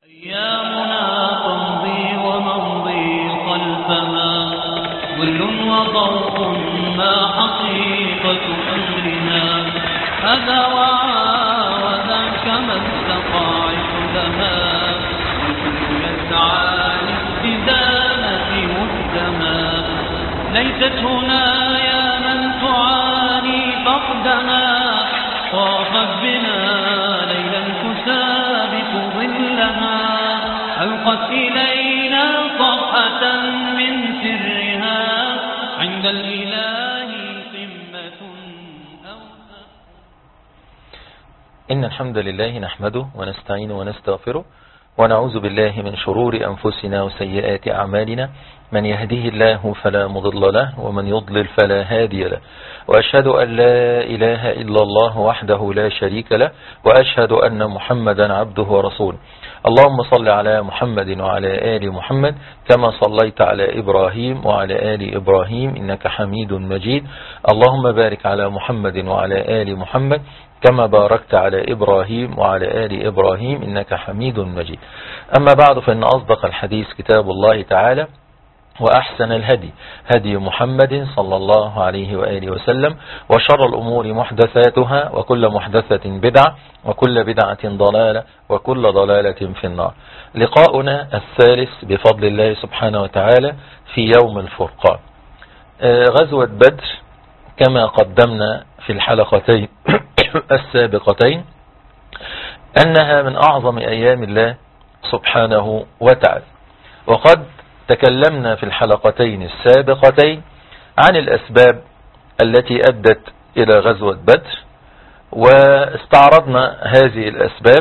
أيامنا تمضي ومضي خلفها ظل وضوء ما حقيقة أمرنا هذا وذاك ما استطاعت لها والكل يسعى لاستدامة مقدما ليست هنا يا من تعاني فقدها طافت بنا ليلا تسابق ظلها ألقت إلينا صفحة من سرها عند الإله قمة أوفى. إن الحمد لله نحمده ونستعين ونستغفره ونعوذ بالله من شرور أنفسنا وسيئات أعمالنا من يهديه الله فلا مضل له ومن يضلل فلا هادي له وأشهد أن لا إله إلا الله وحده لا شريك له وأشهد أن محمدا عبده ورسوله. اللهم صل على محمد وعلى آل محمد كما صليت على إبراهيم وعلى آل إبراهيم إنك حميد مجيد. اللهم بارك على محمد وعلى آل محمد كما باركت على إبراهيم وعلى آل إبراهيم إنك حميد مجيد. أما بعد فإن أصدق الحديث كتاب الله تعالى وأحسن الهدي هدي محمد صلى الله عليه وآله وسلم وشر الأمور محدثاتها وكل محدثة بدعة وكل بدعة ضلالة وكل ضلالة في النار. لقاؤنا الثالث بفضل الله سبحانه وتعالى في يوم الفرقان. غزوة بدر كما قدمنا في الحلقتين السابقتين أنها من أعظم أيام الله سبحانه وتعالى، وقد تكلمنا في الحلقتين السابقتين عن الأسباب التي أدت إلى غزوة بدر واستعرضنا هذه الأسباب.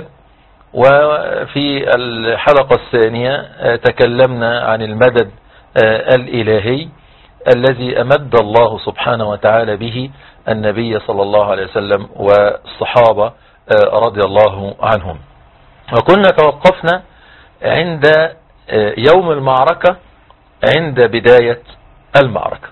وفي الحلقة الثانية تكلمنا عن المدد الإلهي الذي أمد الله سبحانه وتعالى به النبي صلى الله عليه وسلم والصحابة رضي الله عنهم. وكنا توقفنا عند يوم المعركة عند بداية المعركة،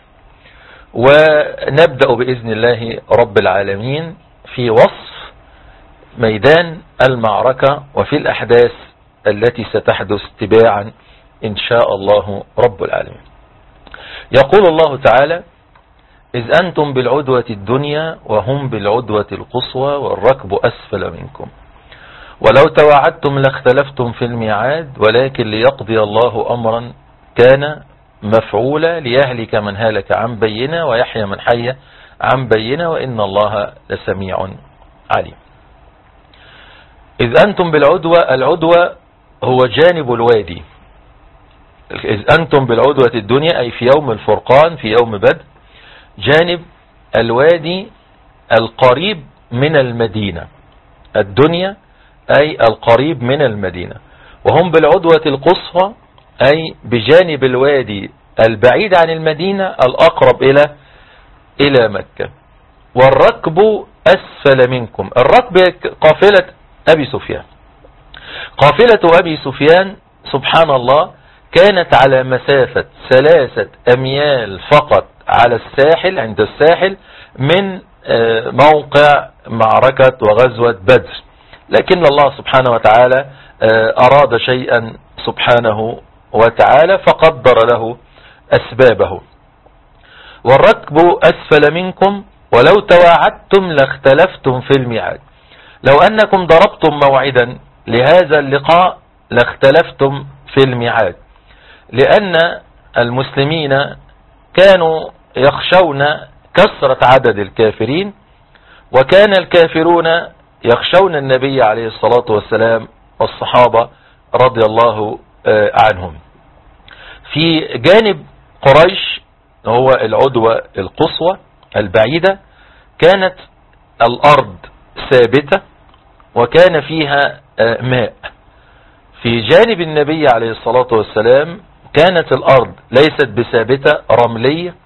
ونبدأ بإذن الله رب العالمين في وصف ميدان المعركة وفي الأحداث التي ستحدث تباعا إن شاء الله رب العالمين. يقول الله تعالى: إذ أنتم بالعدوة الدنيا وهم بالعدوة القصوى والركب أسفل منكم ولو تواعدتم لاختلفتم في الميعاد ولكن ليقضي الله أمرا كان مفعولا ليهلك من هلك عن بينة ويحيى من حي عن بينة وإن الله لسميع عليم. إذ أنتم بالعدوة، العدوة هو جانب الوادي. إذ أنتم بالعدوة الدنيا أي في يوم الفرقان في يوم بدر جانب الوادي القريب من المدينة. الدنيا أي القريب من المدينة، وهم بالعدوة القصوى أي بجانب الوادي البعيد عن المدينة الأقرب إلى مكة. والركب أسفل منكم، الركب قافلة أبي سفيان. قافلة أبي سفيان سبحان الله كانت على مسافة 3 أميال فقط على الساحل عند الساحل من موقع معركة وغزوة بدر، لكن الله سبحانه وتعالى أراد شيئا سبحانه وتعالى فقدر له أسبابه. والركب أسفل منكم ولو تواعدتم لاختلفتم في الميعاد. لو أنكم ضربتم موعدا لهذا اللقاء لاختلفتم في الميعاد، لأن المسلمين كانوا يخشون كثرة عدد الكافرين، وكان الكافرون يخشون النبي عليه الصلاة والسلام والصحابة رضي الله عنهم. في جانب قريش هو العدوة القصوى البعيدة كانت الأرض ثابتة وكان فيها ماء. في جانب النبي عليه الصلاة والسلام كانت الأرض ليست بثابتة رملية،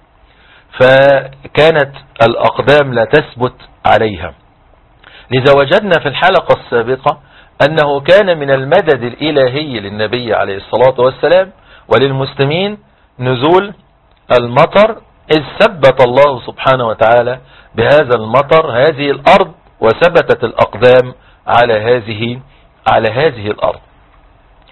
فكانت الأقدام لا تثبت عليها. لذا وجدنا في الحلقة السابقة أنه كان من المدد الإلهي للنبي عليه الصلاة والسلام وللمسلمين نزول المطر، إذ ثبت الله سبحانه وتعالى بهذا المطر هذه الأرض وثبتت الأقدام على هذه الأرض.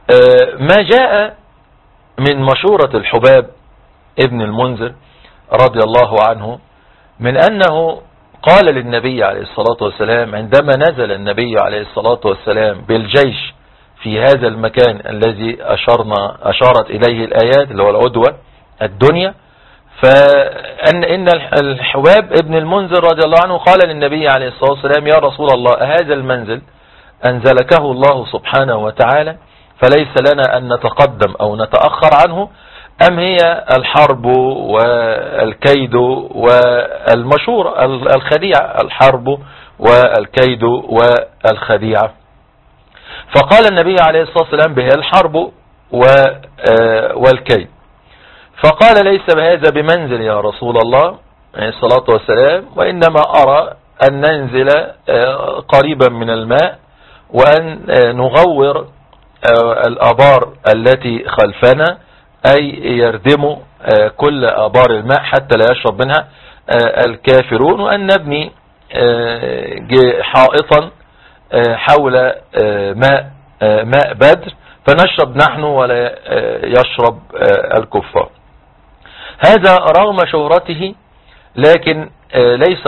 ما جاء من مشورة الحباب ابن المنذر رضي الله عنه من أنه قال للنبي عليه الصلاة والسلام عندما نزل النبي عليه الصلاة والسلام بالجيش في هذا المكان الذي أشارت إليه الآيات اللي هو العدوة الدنيا، فإن الحباب ابن المنذر رضي الله عنه قال للنبي عليه الصلاة والسلام: يا رسول الله، هذا المنزل أنزلكه الله سبحانه وتعالى فليس لنا أن نتقدم أو نتأخر عنه، أم هي الحرب والكيد والمشورة الخديعة، الحرب والكيد والخديعة؟ فقال النبي عليه الصلاة والسلام: به الحرب والكيد. فقال: ليس بهذا بمنزل يا رسول الله عليه الصلاة والسلام، وإنما أرى أن ننزل قريبا من الماء وأن نغور الآبار التي خلفنا، أي يردموا كل آبار الماء حتى لا يشرب منها الكافرون، وأن نبني حائطا حول ماء بدر فنشرب نحن ولا يشرب الكفار. هذا رغم شهرته لكن ليس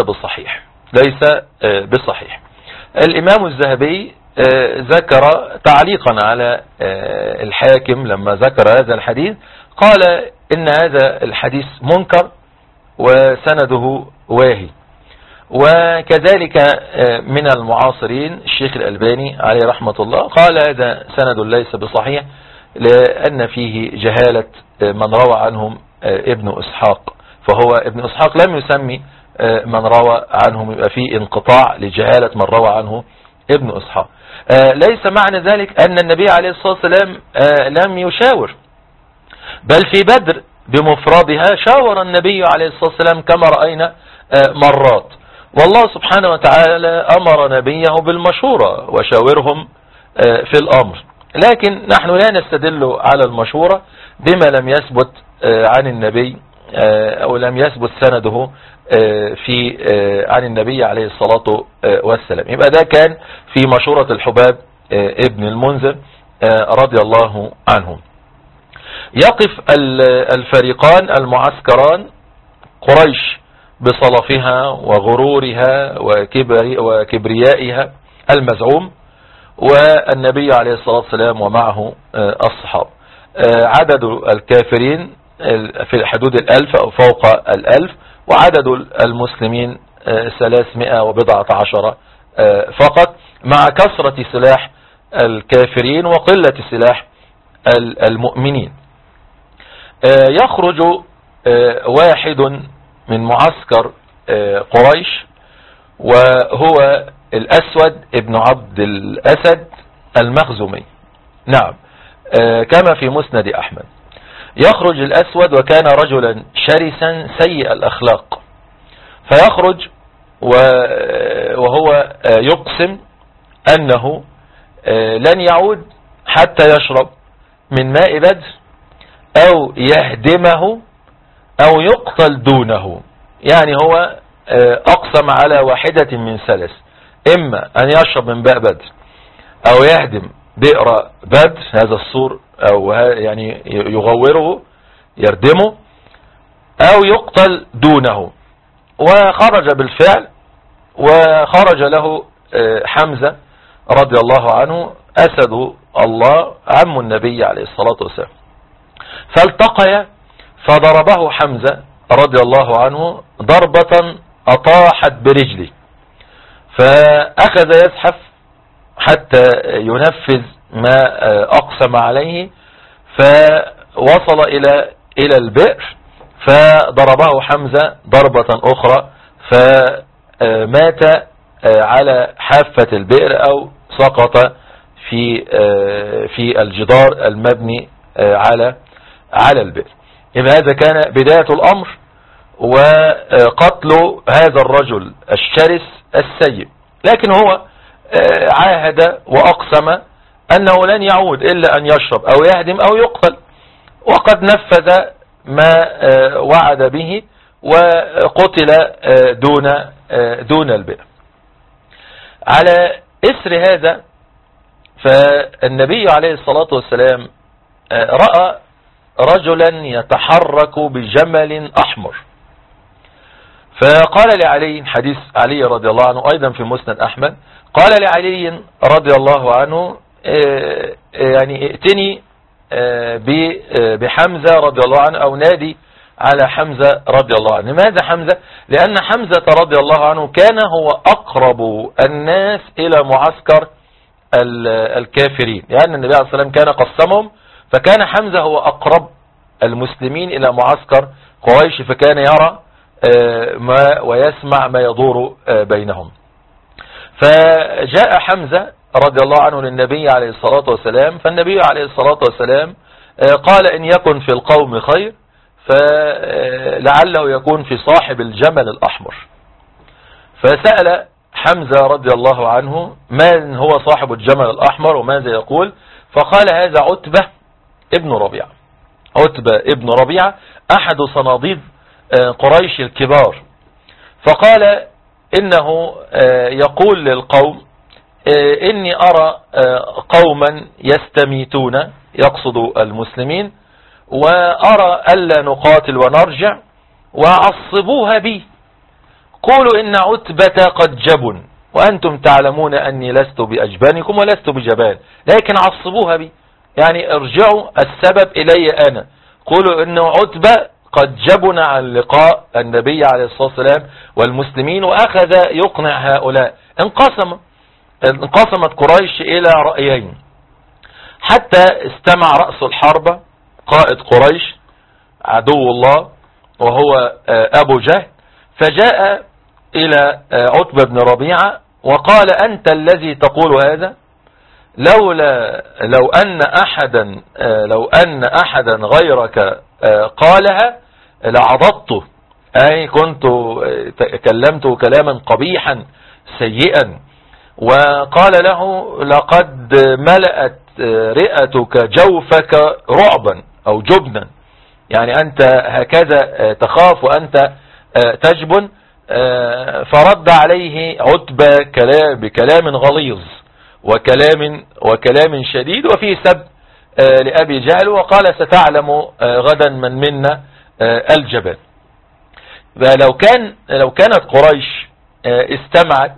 بصحيح. الإمام الذهبي ذكر تعليقا على الحاكم لما ذكر هذا الحديث، قال إن هذا الحديث منكر وسنده واهي. وكذلك من المعاصرين الشيخ الألباني عليه رحمة الله قال هذا سند ليس بصحيح، لأن فيه جهالة من روى عنهم ابن إسحاق، فهو ابن إسحاق لم يسمي من روى عنهم، يبقى فيه انقطاع لجهالة من روى عنه ابن إسحاق. ليس معنى ذلك أن النبي عليه الصلاة والسلام لم يشاور، بل في بدر بمفردها شاور النبي عليه الصلاة والسلام كما رأينا مرات، والله سبحانه وتعالى أمر نبيه بالمشورة وشاورهم في الأمر، لكن نحن لا نستدل على المشورة بما لم يثبت عن النبي أو لم يثبت سنده عن النبي عليه الصلاة والسلام. يبقى ده كان في مشورة الحباب ابن المنذر رضي الله عنهم. يقف الفريقان المعسكران، قريش بصلفها وغرورها وكبريائها المزعوم، والنبي عليه الصلاة والسلام ومعه الصحابة. عدد الكافرين في حدود 1000 أو فوق 1000، وعدد المسلمين 319 فقط، مع كثرة سلاح الكافرين وقلة سلاح المؤمنين. يخرج واحد من معسكر قريش وهو الأسود ابن عبد الأسد المخزومي، نعم، كما في مسند أحمد. يخرج الأسود وكان رجلا شرسا سيء الأخلاق، فيخرج وهو يقسم أنه لن يعود حتى يشرب من ماء بدر أو يهدمه أو يقتل دونه. يعني هو أقسم على واحدة من ثلاث: إما أن يشرب من ماء بدر أو يهدم بئر بدر، هذا السور، أو يعني يغوره يردمه، أو يقتل دونه. وخرج بالفعل، وخرج له حمزة رضي الله عنه أسد الله عم النبي عليه الصلاة والسلام، فالتقيا فضربه حمزة رضي الله عنه ضربة أطاحت برجله، فأخذ يزحف حتى ينفذ ما أقسم عليه، فوصل إلى البئر فضربه حمزة ضربة أخرى فمات على حافة البئر أو سقط في الجدار المبني على البئر. إذا هذا كان بداية الأمر، وقتل هذا الرجل الشرس السيء، لكن هو عاهد وأقسم أنه لن يعود إلا أن يشرب أو يهدم أو يقتل، وقد نفذ ما وعد به وقتل دون البئر. على إثر هذا فالنبي عليه الصلاة والسلام رأى رجلا يتحرك بجمل أحمر، فقال لعلي، حديث علي رضي الله عنه أيضا في مسند أحمد، قال لعلي رضي الله عنه يعني ائتني بحمزة رضي الله عنه، أو نادي على حمزة رضي الله عنه. لماذا حمزة؟ لأن حمزة رضي الله عنه كان هو أقرب الناس إلى معسكر الكافرين، لأن النبي عليه الصلاة والسلام كان قسمهم، فكان حمزة هو أقرب المسلمين إلى معسكر قريش، فكان يرى ما ويسمع ما يدور بينهم. فجاء حمزة رضي الله عنه للنبي عليه الصلاة والسلام، فالنبي عليه الصلاة والسلام قال إن يكن في القوم خير فلعله يكون في صاحب الجمل الأحمر. فسأل حمزة رضي الله عنه من هو صاحب الجمل الأحمر وماذا يقول؟ فقال هذا عتبة ابن ربيعة. عتبة ابن ربيعة أحد صناديد قريش الكبار. فقال إنه يقول للقوم إني أرى قوما يستميتون، يقصد المسلمين، وأرى ألا نقاتل ونرجع، وعصبوها بي، قولوا إن عتبة قد جبن، وأنتم تعلمون أني لست بأجبانكم ولست بجبان، لكن عصبوها بي، يعني ارجعوا السبب إلي أنا، قولوا إن عتبة قد جبن عن لقاء النبي عليه الصلاة والسلام والمسلمين، وأخذ يقنع هؤلاء. انقسمت قريش إلى رأيين، حتى استمع رأس الحرب قائد قريش عدو الله وهو أبو جهل، فجاء إلى عتبة بن ربيعة وقال أنت الذي تقول هذا، لو أن أحدا غيرك قالها لعضضته، أي كنت كلمت كلاما قبيحا سيئا. وقال له لقد ملأت رئتك جوفك رعبا أو جبنا، يعني أنت هكذا تخاف وأنت تجبن. فرد عليه عتبة بكلام غليظ وكلام شديد، وفيه سب لأبي جهل، وقال ستعلم غدا من منا الجبل. لو كانت قريش استمعت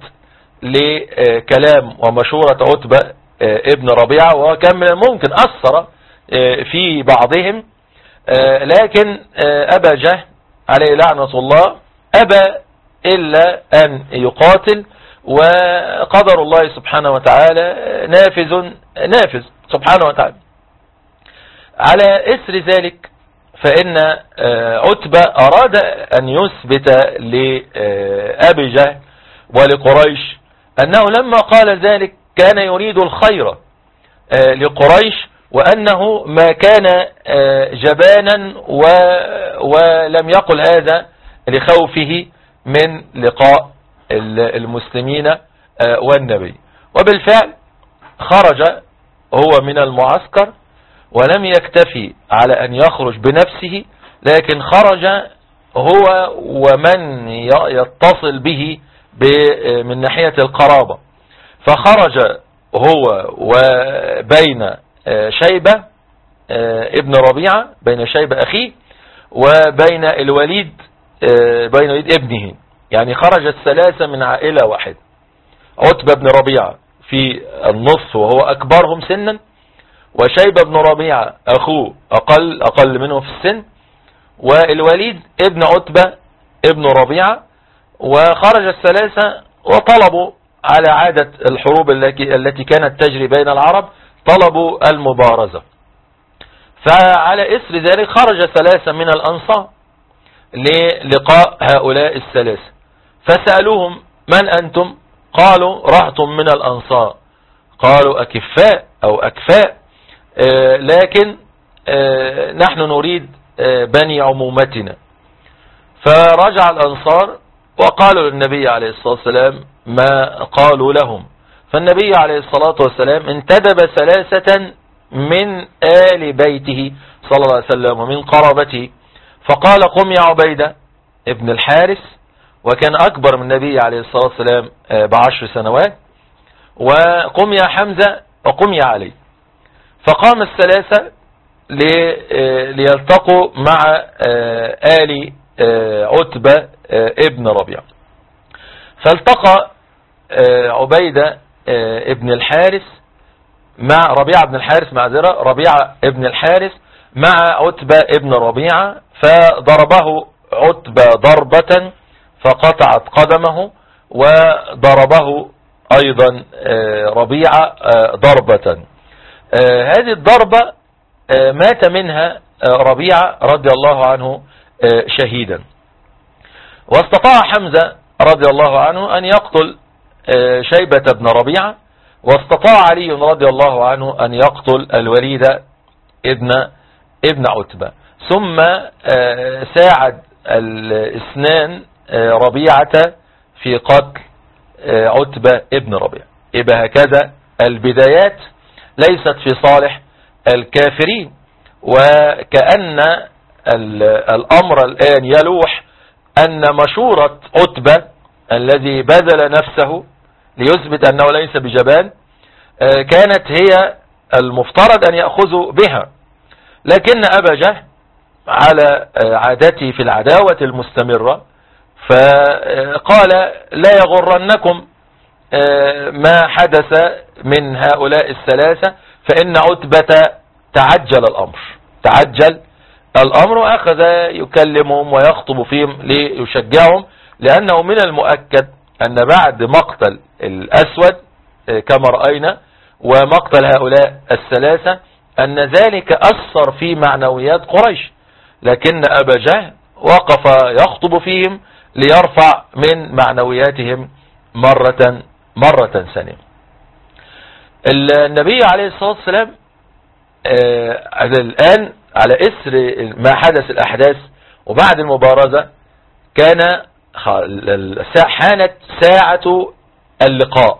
لكلام ومشورة عتبة ابن ربيعة، وكان من الممكن أثر في بعضهم، لكن أبا جهل عليه لعنة الله أبى إلا أن يقاتل، وقدر الله سبحانه وتعالى نافذ سبحانه وتعالى. على إثر ذلك فإن عتبة أراد أن يثبت لأبي جهل ولقريش أنه لما قال ذلك كان يريد الخير لقريش، وأنه ما كان جبانا ولم يقل هذا لخوفه من لقاء المسلمين والنبي. وبالفعل خرج هو من المعسكر، ولم يكتفي على أن يخرج بنفسه، لكن خرج هو ومن يتصل به من ناحية القرابة. فخرج هو وبين شيبة ابن ربيعة، بين شيبة أخيه، وبين الوليد ابنه، يعني خرج الثلاثة من عائلة واحدة. عتبة بن ربيعة في النصف وهو أكبرهم سنا، وشيبة بن ربيعة أخوه أقل منه في السن، والوليد ابن عتبة ابن ربيعة. وخرج الثلاثة وطلبوا على عادة الحروب التي كانت تجري بين العرب، طلبوا المبارزة. فعلى إثر ذلك خرج ثلاثة من الأنصار للقاء هؤلاء الثلاثة، فسألوهم من أنتم؟ قالوا رهط من الأنصار. قالوا أكفاء أو أكفاء، لكن نحن نريد بني عمومتنا. فرجع الأنصار وقالوا للنبي عليه الصلاة والسلام ما قالوا لهم. فالنبي عليه الصلاة والسلام انتدب ثلاثة من آل بيته صلى الله عليه وسلم ومن قرابته، فقال قم يا عبيدة ابن الحارث، وكان أكبر من النبي عليه الصلاة والسلام ب10 سنوات، وقم يا حمزة وقمي عليه. فقام الثلاثة ليلتقوا مع آل عتبة ابن ربيعة. فالتقى عبيدة ابن الحارث مع ربيعة ابن الحارث، معذرة، ربيعة ابن الحارث مع عتبة ابن ربيعة، فضربه عتبة ضربة فقطعت قدمه، وضربه أيضا ربيعة ضربة. هذه الضربة مات منها ربيعة رضي الله عنه شهيدا. واستطاع حمزة رضي الله عنه أن يقتل شيبة بن ربيعة، واستطاع علي رضي الله عنه أن يقتل الوليد ابن عتبة. ثم ساعد الاثنان ربيعة في قتل عتبة ابن ربيعة. يبقى هكذا البدايات ليست في صالح الكافرين، وكأن الأمر الآن يلوح أن مشورة عتبة الذي بذل نفسه ليثبت أنه ليس بجبان كانت هي المفترض أن يأخذوا بها، لكن أبا جهل على عادته في العداوة المستمرة فقال لا يغرنكم ما حدث من هؤلاء الثلاثة، فإن عتبة تعجل الأمر وأخذ يكلمهم ويخطب فيهم ليشجعهم، لأنه من المؤكد أن بعد مقتل الأسود كما رأينا ومقتل هؤلاء الثلاثة أن ذلك أثر في معنويات قريش، لكن أبا جهل وقف يخطب فيهم ليرفع من معنوياتهم مرة ثانية. النبي عليه الصلاة والسلام الآن على إثر ما حدث الأحداث وبعد المبارزة حانت ساعة اللقاء.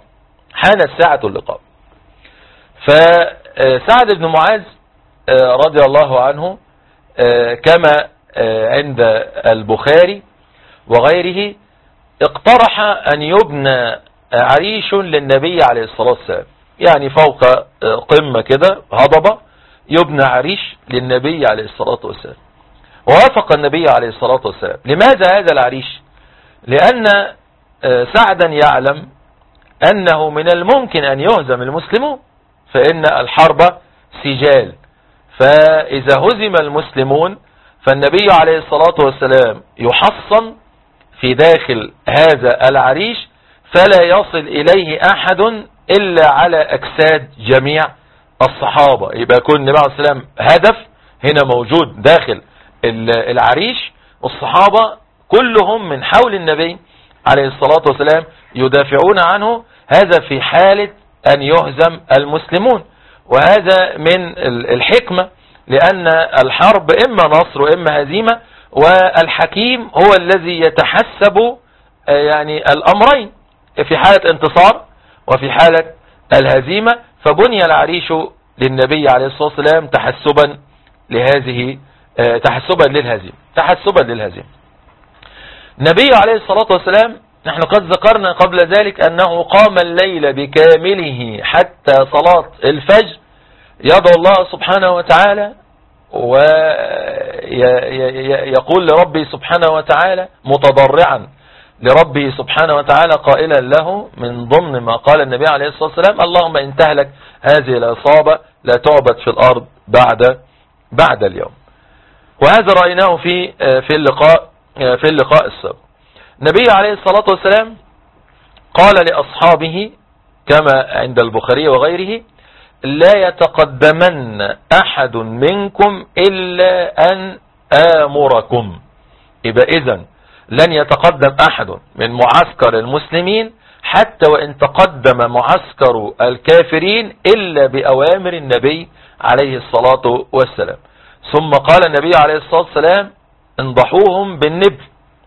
فسعد بن معاذ رضي الله عنه كما عند البخاري وغيره اقترح أن يبنى عريش للنبي عليه الصلاة والسلام، يعني فوق قمة كده هضبة يبنى عريش للنبي عليه الصلاة والسلام. ووافق النبي عليه الصلاة والسلام. لماذا هذا العريش؟ لأن سعدا يعلم أنه من الممكن أن يهزم المسلمون، فإن الحرب سجال، فإذا هزم المسلمون فالنبي عليه الصلاة والسلام يحصن في داخل هذا العريش فلا يصل إليه أحد إلا على أجساد جميع الصحابة. يبقى يكون النبي عليه الصلاة والسلام هدف هنا موجود داخل العريش، والصحابة كلهم من حول النبي عليه الصلاة والسلام يدافعون عنه، هذا في حالة أن يهزم المسلمون. وهذا من الحكمة، لأن الحرب إما نصر وإما هزيمة، والحكيم هو الذي يتحسب يعني الأمرين في حالة انتصار وفي حالة الهزيمة. فبني العريش للنبي عليه الصلاة والسلام تحسبا للهزيمة. النبي عليه الصلاة والسلام نحن قد ذكرنا قبل ذلك أنه قام الليل بكامله حتى صلاة الفجر يدعو الله سبحانه وتعالى ويقول لربي سبحانه وتعالى متضرعا لربي سبحانه وتعالى قائلا له من ضمن ما قال النبي عليه الصلاة والسلام اللهم إن تهلك هذه العصابة لا تعبد في الأرض بعد اليوم. وهذا رأيناه في اللقاء السابق. النبي عليه الصلاة والسلام قال لأصحابه كما عند البخاري وغيره لا يتقدمن أحد منكم إلا أن آمركم. يبقى إذن لن يتقدم أحد من معسكر المسلمين حتى وإن تقدم معسكر الكافرين إلا بأوامر النبي عليه الصلاة والسلام. ثم قال النبي عليه الصلاة والسلام انضحوهم بالنبل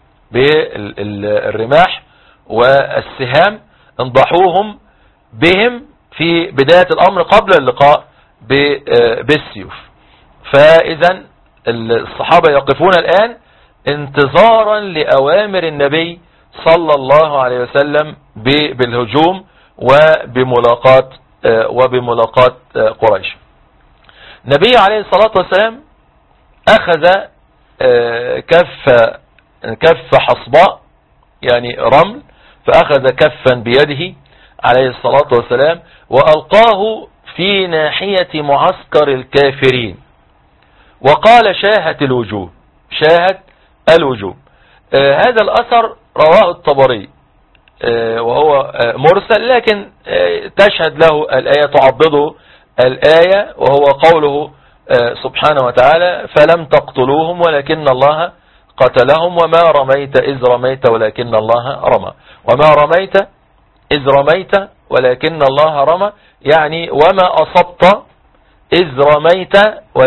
بالرماح والسهام، انضحوهم بهم في بداية الأمر قبل اللقاء بالسيوف. فإذا الصحابة يقفون الآن انتظارا لأوامر النبي صلى الله عليه وسلم بالهجوم وبملاقاة وبملاقاة قريش. النبي عليه الصلاة والسلام أخذ كف حصباء يعني رمل، فأخذ كفا بيده عليه الصلاة والسلام وألقاه في ناحية معسكر الكافرين وقال شاهت الوجوه، شاهت الوجوه. هذا الأثر رواه الطبري وهو مرسل، لكن تشهد له الآية، تعضده الآية، وهو قوله سبحانه وتعالى فلم تقتلوهم ولكن الله قتلهم وما رميت إذ رميت ولكن الله رمى، وما رميت إذ رميت ولكن الله رمى، يعني وما أصبت إذ رميت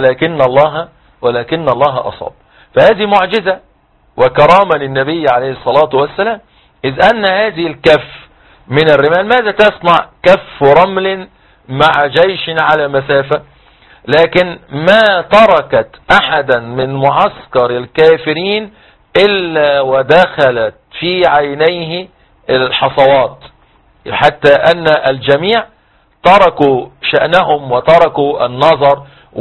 ولكن الله أصاب. فهذه معجزة وكرامة للنبي عليه الصلاة والسلام، إذ أن هذه الكف من الرمال ماذا تصنع؟ كف رمل مع جيش على مسافة، لكن ما تركت أحدا من معسكر الكافرين إلا ودخلت في عينيه الحصوات، حتى أن الجميع تركوا شأنهم وتركوا النظر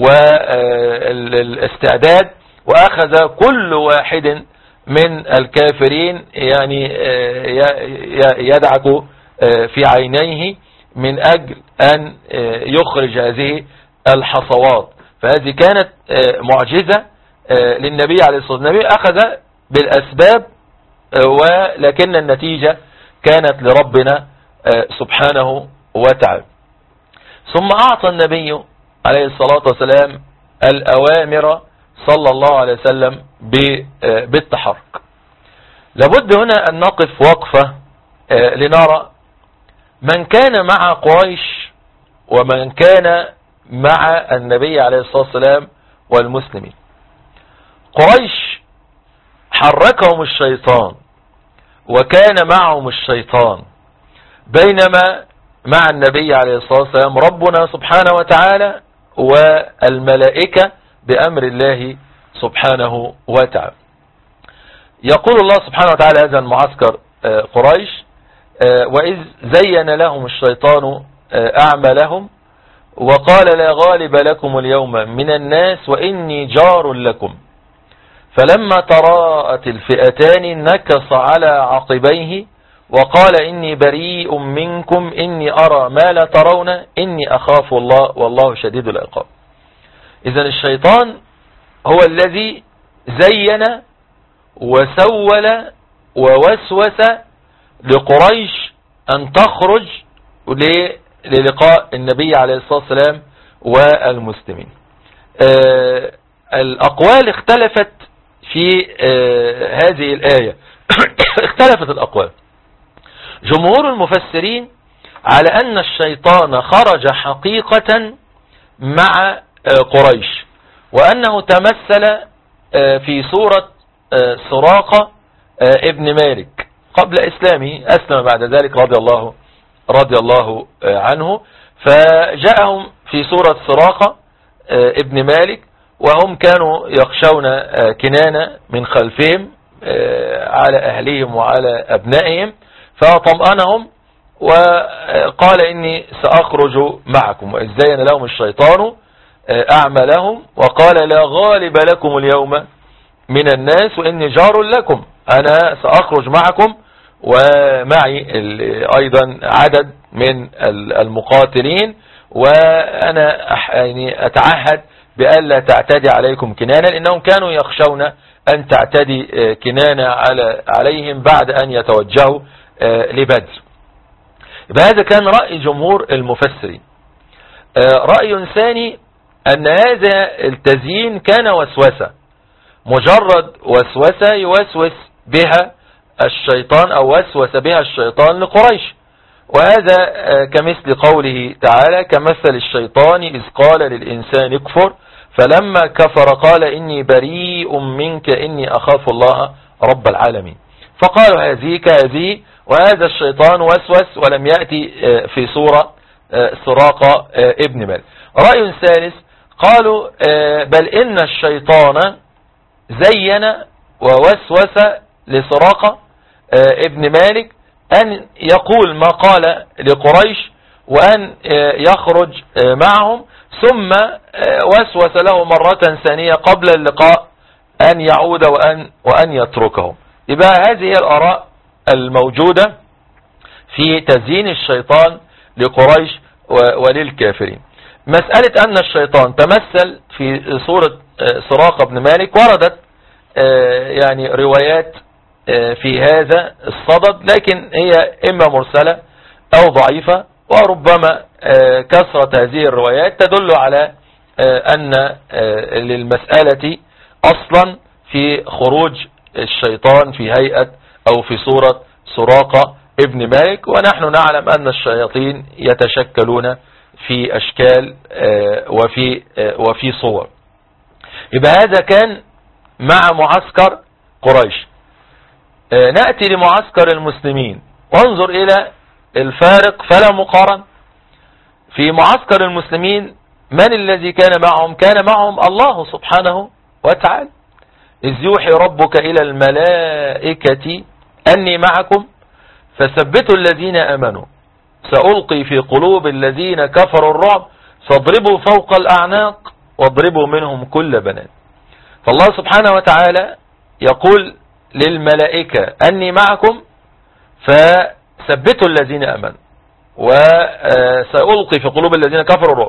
والاستعداد، وأخذ كل واحد من الكافرين يعني يدعك في عينيه من أجل أن يخرج هذه الحصوات. فهذه كانت معجزة للنبي عليه الصلاة والسلام. النبي أخذ بالأسباب ولكن النتيجة كانت لربنا سبحانه وتعالى. ثم أعطى النبي عليه الصلاة والسلام الأوامر صلى الله عليه وسلم بالتحرك. لابد هنا أن نقف وقفة لنرى من كان مع قريش ومن كان مع النبي عليه الصلاة والسلام والمسلمين. قريش حركهم الشيطان وكان معهم الشيطان، بينما مع النبي عليه الصلاة والسلام ربنا سبحانه وتعالى والملائكة بأمر الله سبحانه وتعالى. يقول الله سبحانه وتعالى هذا المعسكر قريش وإذ زين لهم الشيطان أعمالهم وقال لا غالب لكم اليوم من الناس وإني جار لكم فلما تراءت الفئتان نكص على عقبيه وقال إني بريء منكم إني أرى ما لا ترون إني أخاف الله والله شديد العقاب. إذن الشيطان هو الذي زين وسول ووسوس لقريش أن تخرج للقاء النبي عليه الصلاة والسلام والمسلمين. الأقوال اختلفت في هذه الآية اختلفت الأقوال. جمهور المفسرين على أن الشيطان خرج حقيقة مع قريش وأنه تمثل في صورة سراقة ابن مالك قبل إسلامه، أسلم بعد ذلك رضي الله عنه، فجاءهم في صورة سراقة ابن مالك وهم كانوا يخشون كنانة من خلفهم على أهلهم وعلى أبنائهم، فطمأنهم وقال إني سأخرج معكم وإذ زين لهم الشيطان أعمالهم وقال لا غالب لكم اليوم من الناس وإني جار لكم، أنا سأخرج معكم ومعي أيضا عدد من المقاتلين وأنا يعني أتعهد بألا تعتدي عليكم كنانة، لأنهم كانوا يخشون أن تعتدي كنانة عليهم بعد أن يتوجهوا لبدر. هذا كان رأي جمهور المفسرين. رأي ثاني أن هذا التزيين كان وسوسة، مجرد وسوسة يوسوس بها الشيطان أو وسوس بها الشيطان لقريش، وهذا كمثل قوله تعالى كمثل الشيطان إذ قال للإنسان اكفر فلما كفر قال إني بريء منك إني أخاف الله رب العالمين، فقالوا هذه كهذه، وهذا الشيطان وسوس ولم يأتي في صورة سراقة ابن مالك. رأي ثالث قالوا بل إن الشيطان زين ووسوس لسراقة ابن مالك أن يقول ما قال لقريش وأن يخرج معهم، ثم وسوس له مرة ثانية قبل اللقاء أن يعود وأن يتركهم. يبقى هذه هي الآراء الموجودة في تزيين الشيطان لقريش وللكافرين. مسألة أن الشيطان تمثل في صورة سراقة بن مالك وردت يعني روايات في هذا الصدد، لكن هي إما مرسلة أو ضعيفة، وربما كثرة هذه الروايات تدل على أن للمسألة أصلا في خروج الشيطان في هيئة أو في صورة سراقة ابن مالك. ونحن نعلم أن الشياطين يتشكلون في أشكال وفي صور. يبقى هذا كان مع معسكر قريش. نأتي لمعسكر المسلمين وانظر إلى الفارق فلا مقارن. في معسكر المسلمين من الذي كان معهم؟ كان معهم الله سبحانه وتعالى، إذ يوحي ربك إلى الملائكة أني معكم فثبتوا الذين أمنوا سألقي في قلوب الذين كفروا الرعب فاضربوا فوق الأعناق واضربوا منهم كل بنان. فالله سبحانه وتعالى يقول للملائكة أني معكم فثبتوا الذين أمنوا وسألقي في قلوب الذين كفروا الرعب،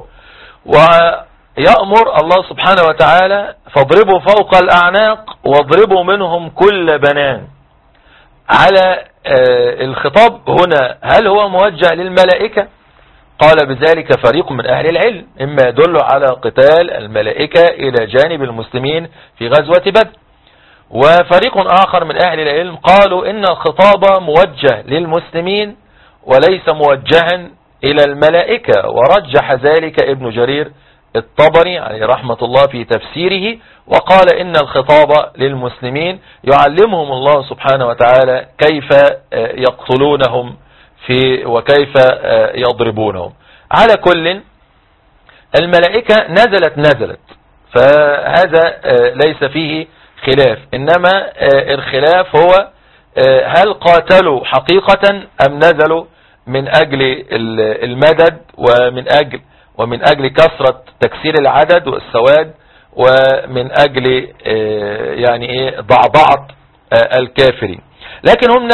ويأمر الله سبحانه وتعالى فاضربوا فوق الأعناق واضربوا منهم كل بنان. على الخطاب هنا هل هو موجه للملائكة؟ قال بذلك فريق من أهل العلم، إما يدل على قتال الملائكة إلى جانب المسلمين في غزوة بدر، وفريق آخر من أهل العلم قالوا إن الخطاب موجه للمسلمين وليس موجها إلى الملائكة، ورجح ذلك ابن جرير الطبري عليه رحمة الله في تفسيره، وقال إن الخطاب للمسلمين يعلمهم الله سبحانه وتعالى كيف يقتلونهم وكيف يضربونهم. على كل الملائكة نزلت، فهذا ليس فيه خلاف، إنما الخلاف هو هل قاتلوا حقيقة أم نزلوا من أجل المدد ومن أجل كثرة تكسير العدد والسواد، ومن أجل يعني ضعضعة الكافرين. لكن هم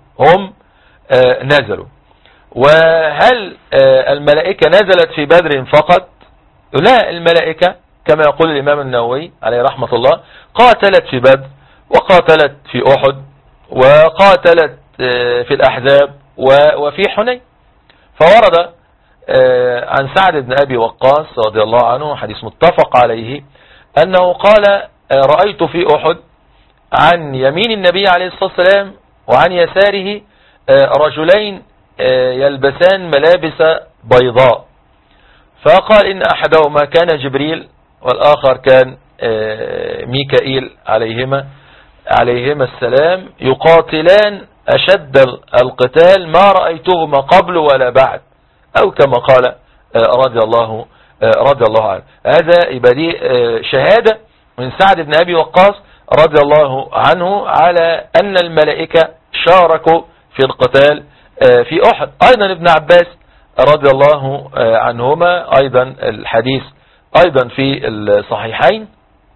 نزلوا. وهل الملائكة نزلت في بدر فقط؟ لا، الملائكة كما يقول الإمام النووي عليه رحمة الله قاتلت في بدر وقاتلت في أحد وقاتلت في الأحزاب وفي حنين. فورد عن سعد بن أبي وقاص رضي الله عنه حديث متفق عليه أنه قال رأيت في أحد عن يمين النبي عليه الصلاة والسلام وعن يساره رجلين يلبسان ملابس بيضاء، فقال إن أحدهما كان جبريل والآخر كان ميكائيل عليهما السلام، يقاتلان أشد القتال ما رأيتهما قبل ولا بعد، أو كما قال رضي الله عنه. هذا يبقى دي شهادة من سعد بن أبي وقاص رضي الله عنه على أن الملائكة شاركوا في القتال في أحد. أيضا ابن عباس رضي الله عنهما أيضا الحديث أيضا في الصحيحين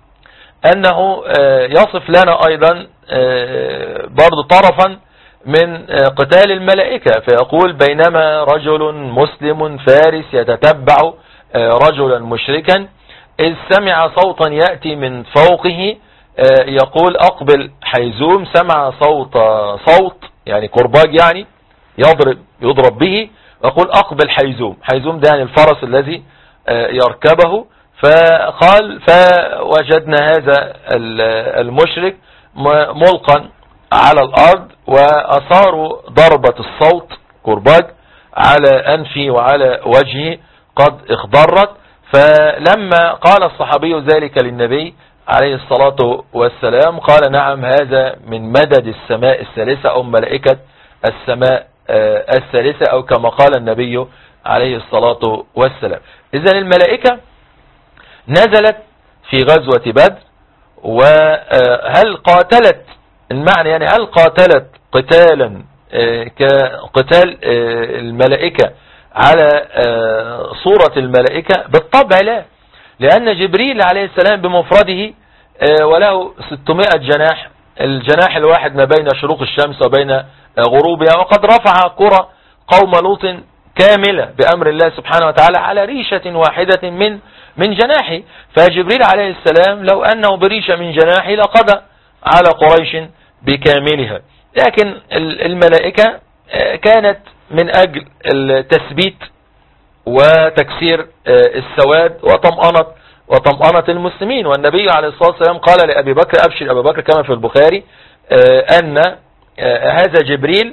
أنه يصف لنا أيضا برضو طرفا من قتال الملائكة، فيقول بينما رجل مسلم فارس يتتبع رجلا مشركا إذ سمع صوتا يأتي من فوقه يقول أقبل حيزوم، سمع صوت يعني كرباج يعني يضرب به، ويقول أقبل حيزوم ده يعني الفرس الذي يركبه. فقال فوجدنا هذا المشرك ملقا على الأرض وأثاروا ضربة الصوت كرباج على أنفي وعلى وجهه قد اخضرت. فلما قال الصحابي ذلك للنبي عليه الصلاة والسلام قال نعم هذا من مدد السماء الثالثة أو ملائكة السماء الثالثة، أو كما قال النبي عليه الصلاة والسلام. إذن الملائكة نزلت في غزوة بدر. وهل قاتلت المعنى يعني هل قاتلت قتالا كقتال الملائكة على صورة الملائكة؟ بالطبع لا، لأن جبريل عليه السلام بمفرده وله 600 جناح، الجناح الواحد ما بين شروق الشمس وبين غروبها، وقد رفع قرى قوم لوط كاملة بأمر الله سبحانه وتعالى على ريشة واحدة من جناحه. فجبريل عليه السلام لو أنه بريشة من جناحه لقضى على قريش بكاملها. لكن الملائكة كانت من أجل التثبيت وتكسير السواد وطمأنة المسلمين. والنبي عليه الصلاة والسلام قال لأبي بكر: أبشر أبا بكر، كما في البخاري، أن هذا جبريل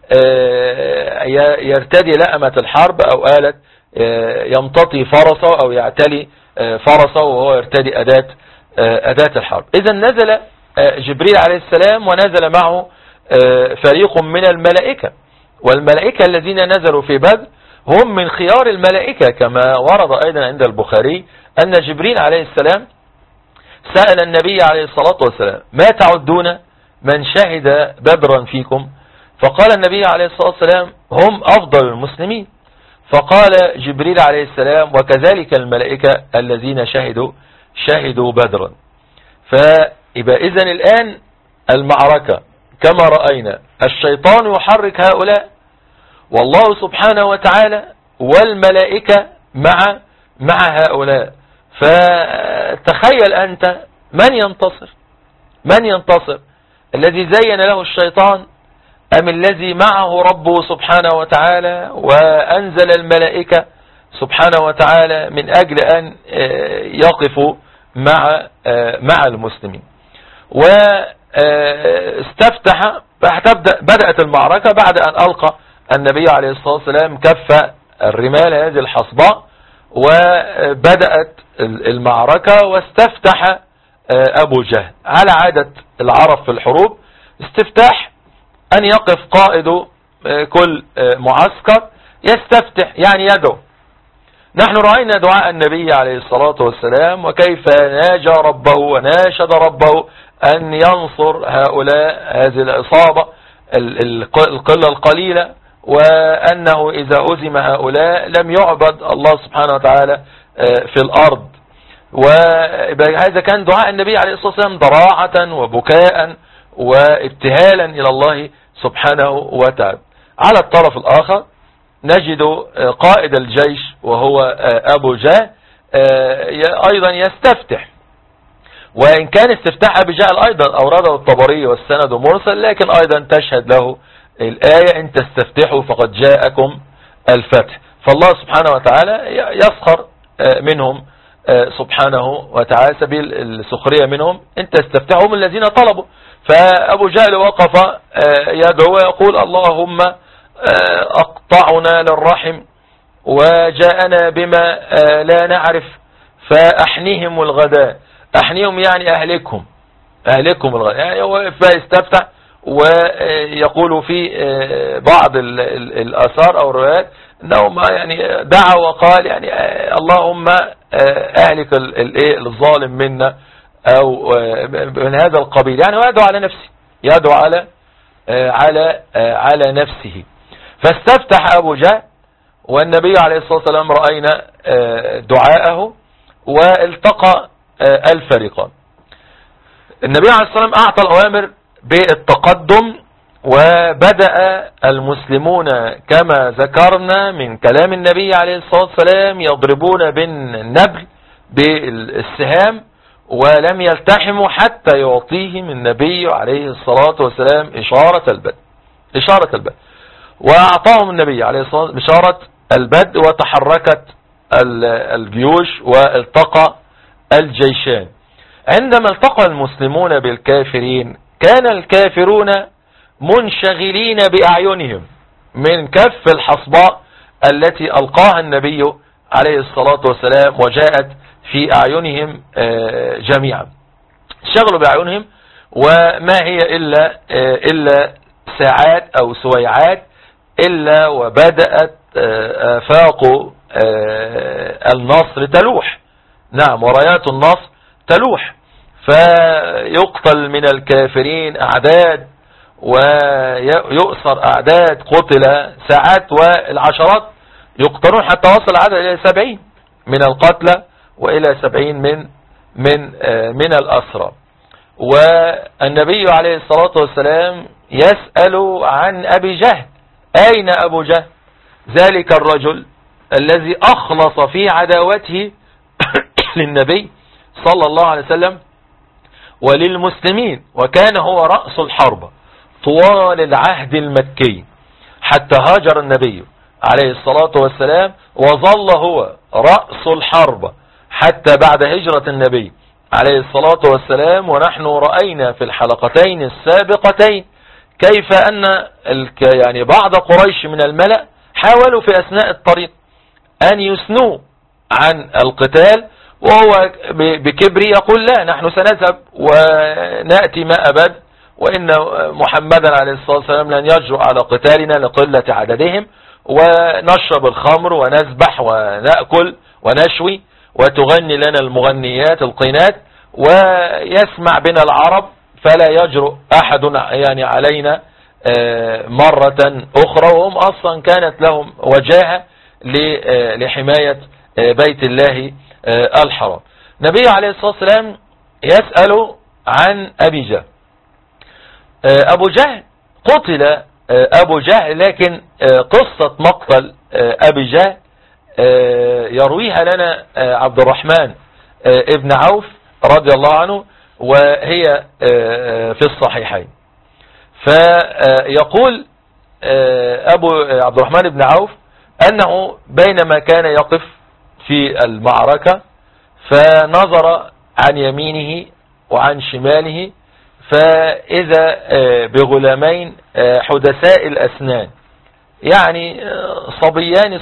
يرتدي لأمة الحرب أو آلة، يمتطي فرسه أو يعتلي فرسه وهو يرتدي أداة الحرب. إذا نزل جبريل عليه السلام ونزل معه فريق من الملائكة، والملائكة الذين نزلوا في بدر هم من خيار الملائكة، كما ورد أيضا عند البخاري أن جبريل عليه السلام سأل النبي عليه الصلاة والسلام: ما تعدون من شهد بدرا فيكم؟ فقال النبي عليه الصلاة والسلام: هم أفضل المسلمين. فقال جبريل عليه السلام: وكذلك الملائكة الذين شهدوا بدرا. فإذا إذن الآن المعركة كما رأينا الشيطان يحرك هؤلاء، والله سبحانه وتعالى والملائكة مع هؤلاء. فتخيل أنت من ينتصر، الذي زين له الشيطان أم الذي معه ربه سبحانه وتعالى وأنزل الملائكة سبحانه وتعالى من أجل أن يقفوا مع المسلمين؟ واستفتح، بدأت المعركة بعد أن ألقى النبي عليه الصلاة والسلام كف الرمال هذه الحصباء، وبدأت المعركة، واستفتح أبو جهل على عادة العرب في الحروب، استفتاح أن يقف قائد كل معسكر يستفتح، يعني يدعو. نحن رأينا دعاء النبي عليه الصلاة والسلام وكيف ناجى ربه وناشد ربه أن ينصر هؤلاء، هذه الإصابة القلة القليلة، وأنه إذا أزم هؤلاء لم يعبد الله سبحانه وتعالى في الأرض. وهذا كان دعاء النبي عليه الصلاة والسلام ضراعة وبكاء وابتهالا إلى الله سبحانه وتعالى. على الطرف الآخر نجد قائد الجيش وهو أبو جهل أيضا يستفتح، وإن كان استفتاح أبي جهل أيضا أورده الطبري والسند مرسل، لكن أيضا تشهد له الآية: إن تستفتحوا فقد جاءكم الفتح. فالله سبحانه وتعالى يسخر منهم سبحانه وتعالى، سبيل السخرية منهم، إن تستفتحوا من الذين طلبوا. فأبو جهل وقف يدعو ويقول: اللهم أقطعنا للرحم وجاءنا بما لا نعرف فأحنهم الغداء. أحنهم يعني أهلكهم الغداء. يعني هو فيستفتح ويقول في بعض الآثار أو الروايات أنه يعني دعا وقال يعني اللهم أهلك الظالم منا أو من هذا القبيل، يعني يدعو على نفسه، يدعو على نفسه. فاستفتح أبو جهل، والنبي عليه الصلاة والسلام رأينا دعاءه، والتقى الفريقان. النبي عليه الصلاة والسلام أعطى الأوامر بالتقدم، وبدأ المسلمون كما ذكرنا من كلام النبي عليه الصلاة والسلام يضربون بالنبل بالسهام، ولم يلتحموا حتى يعطيهم النبي عليه الصلاة والسلام إشارة البدء. وأعطاهم النبي عليه الصلاة والسلام إشارة البدء، وتحركت الجيوش والتقى الجيشان. عندما التقى المسلمون بالكافرين كان الكافرون منشغلين بأعينهم من كف الحصباء التي ألقاها النبي عليه الصلاة والسلام وجاءت في أعينهم جميعا. شغلوا بأعينهم، وما هي إلا ساعات أو سويعات إلا وبدأت آفاق النصر تلوح. نعم، ورايات النصر تلوح، فيقتل من الكافرين أعداد ويؤسر أعداد، قتل ساعات والعشرات يقتلون حتى وصل العدد إلى 70 من القتلى وإلى 70 من الأسرى. والنبي عليه الصلاة والسلام يسأل عن أبي جهل، أين أبو جهل؟ ذلك الرجل الذي أخلص في عداوته للنبي صلى الله عليه وسلم وللمسلمين، وكان هو رأس الحرب طوال العهد المكي حتى هاجر النبي عليه الصلاة والسلام، وظل هو رأس الحرب حتى بعد هجرة النبي عليه الصلاة والسلام. ونحن رأينا في الحلقتين السابقتين كيف أن يعني بعض قريش من الملأ حاولوا في أثناء الطريق أن يثنوا عن القتال، وهو بكبر يقول لا، نحن سنذهب ونأتي ما أبد، وإن محمدا عليه الصلاة والسلام لن يجرؤ على قتالنا لقلة عددهم، ونشرب الخمر ونسبح ونأكل ونشوي، وتغني لنا المغنيات القينات، ويسمع بنا العرب، فلا يجرؤ أحد يعني علينا مرة أخرى. وهم أصلا كانت لهم وجاهة لحماية بيت الله الحرام. النبي عليه الصلاة والسلام يسأل عن أبي جهل. أبو جهل قتل أبو جهل، لكن قصة مقتل أبي جهل يرويها لنا عبد الرحمن ابن عوف رضي الله عنه، وهي في الصحيحين. فيقول عبد الرحمن بن عوف أنه بينما كان يقف في المعركة فنظر عن يمينه وعن شماله، فإذا بغلامين حدثاء الأسنان، يعني صبيان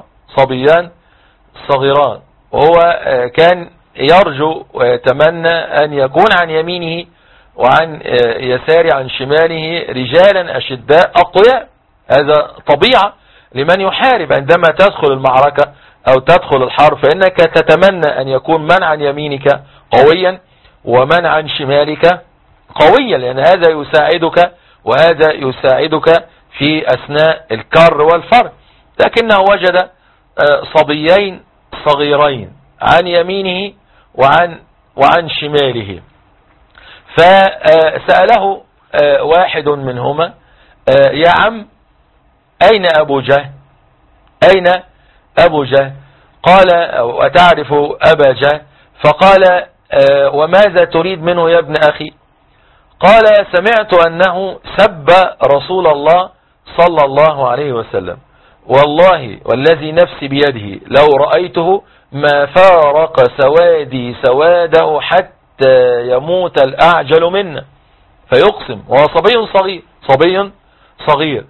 صغيران، وهو كان يرجو ويتمنى أن يكون عن يمينه وعن يسار عن شماله رجالا أشداء أقوياء. هذا طبيعة لمن يحارب، عندما تدخل المعركة أو تدخل الحرب فإنك تتمنى أن يكون من عن يمينك قويا ومن عن شمالك قويا، لأن هذا يساعدك وهذا يساعدك في أثناء الكر والفر. لكنه وجد صبيين صغيرين عن يمينه وعن شماله، فسأله واحد منهما يا عم أين أبو جهل؟ أين أبو جهل؟ قال أتعرف أبا جهل؟ فقال وماذا تريد منه يا ابن أخي؟ قال سمعت أنه سب رسول الله صلى الله عليه وسلم، والله والذي نفسي بيده لو رأيته ما فارق سوادي سواده حتى يموت الأعجل منا. فيقسم، وهو صبي صغير.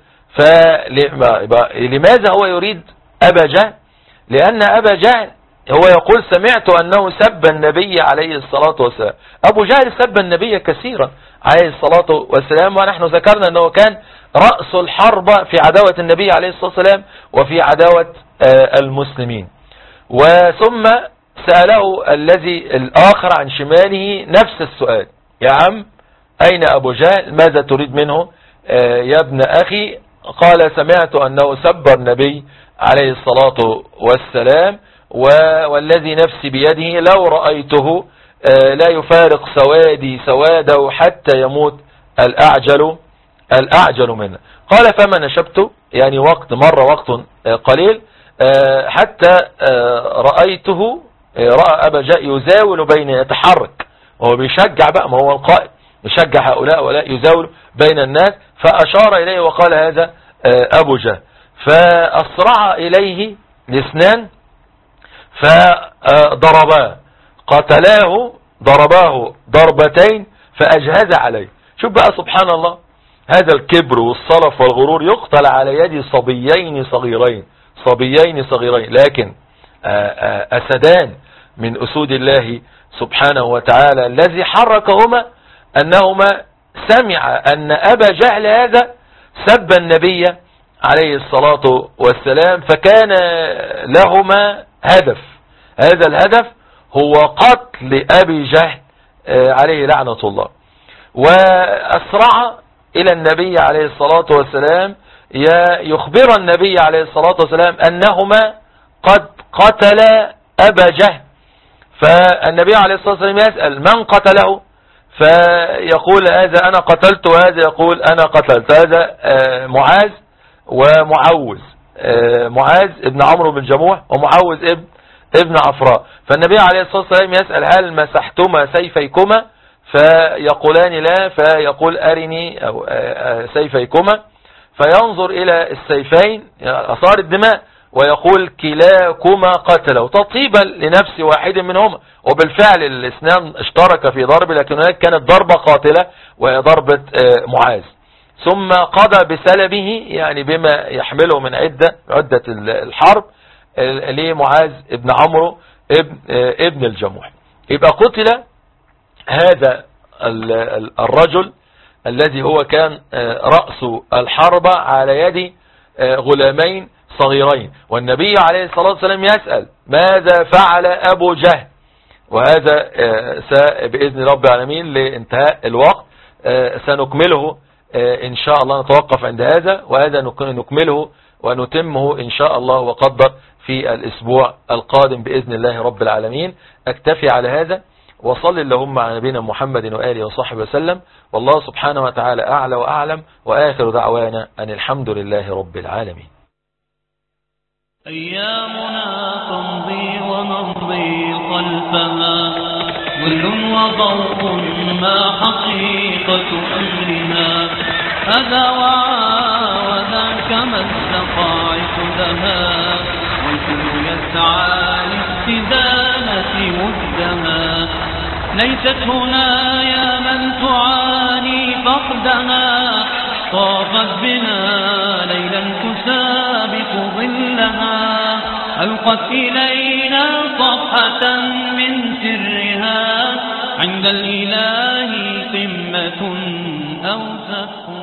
فلماذا هو يريد أبا جهل؟ لأن أبا جهل هو يقول سمعت أنه سب النبي عليه الصلاة والسلام. أبو جهل سب النبي كثيرا عليه الصلاة والسلام، ونحن ذكرنا أنه كان رأس الحرب في عداوة النبي عليه الصلاة والسلام وفي عداوة المسلمين. وثم سأله الذي الآخر عن شماله نفس السؤال، يا عم أين أبو جهل؟ ماذا تريد منه يا ابن أخي؟ قال سمعت أنه سب النبي عليه الصلاة والسلام، والذي نفسي بيده لو رأيته لا يفارق سوادي سواده حتى يموت الأعجل منه. قال فما نشبت، يعني مر وقت قليل حتى رأيته رأى أبا جهل يزاول بين يتحرك، وهو بيشجع بقى، ما هو القائد يشجع هؤلاء ولا يزاول بين الناس، فأشار إليه وقال هذا أبو جهل. فأسرع إليه الاثنان فضرباه، قتلاه، ضرباه ضربتين فأجهز عليه. شوف بقى سبحان الله، هذا الكبر والصلف والغرور يقتل على يد صبيين صغيرين، لكن أسدان من أسود الله سبحانه وتعالى الذي حركهما أنهما سمع أن أبا جهل هذا سب النبي عليه الصلاة والسلام، فكان لهما هدف، هذا الهدف هو قتل أبي جهل عليه لعنة الله. وأسرع إلى النبي عليه الصلاة والسلام يخبر النبي عليه الصلاة والسلام أنهما قد قتل أبا جهل. فالنبي عليه الصلاة والسلام يسأل من قتله، فيقول هذا أنا قتلت، وهذا يقول أنا قتلت. هذا معاذ ومعوذ، معاذ ابن عمرو بن جموح ومعوذ ابن عفراء. فالنبي عليه الصلاة والسلام يسأل هل مسحتما سيفيكما؟ فيقولان لا، فيقول أرني أو سيفيكما، فينظر إلى السيفين أثار الدماء ويقول كلاكما قتله تطيبا لنفس واحد منهما. وبالفعل الاثنان اشترك في ضرب، لكن هناك كانت ضربة قاتلة وهي ضربة معاذ. ثم قضى بسلبه، يعني بما يحمله من عدة الحرب، لمعاذ ابن عمرو ابن الجموح. يبقى قتل هذا الرجل الذي هو كان رأس الحرب على يد غلامين صغيرين. والنبي عليه الصلاة والسلام يسأل ماذا فعل أبو جهل؟ وهذا بإذن رب العالمين لانتهاء الوقت سنكمله إن شاء الله، نتوقف عند هذا، وهذا نكمله ونتمه إن شاء الله وقدر في الأسبوع القادم بإذن الله رب العالمين. أكتفي على هذا، وصل اللهم على نبينا محمد وآله وصحبه وسلم، والله سبحانه وتعالى أعلى وأعلم، وآخر دعوانا أن الحمد لله رب العالمين. أيامنا تمضي ونمضي خلفها، ظل وضوء ما حقيقة أمرنا، هذا وذاك ما السقائق لها، والكل يسعى لاستدامة مجدها. ليست هنا يا من تعاني فقدها، طافت بنا ليلا تسابق ظلها، ألقت إلينا صفحة من سرها، عند الإله قمة أوسط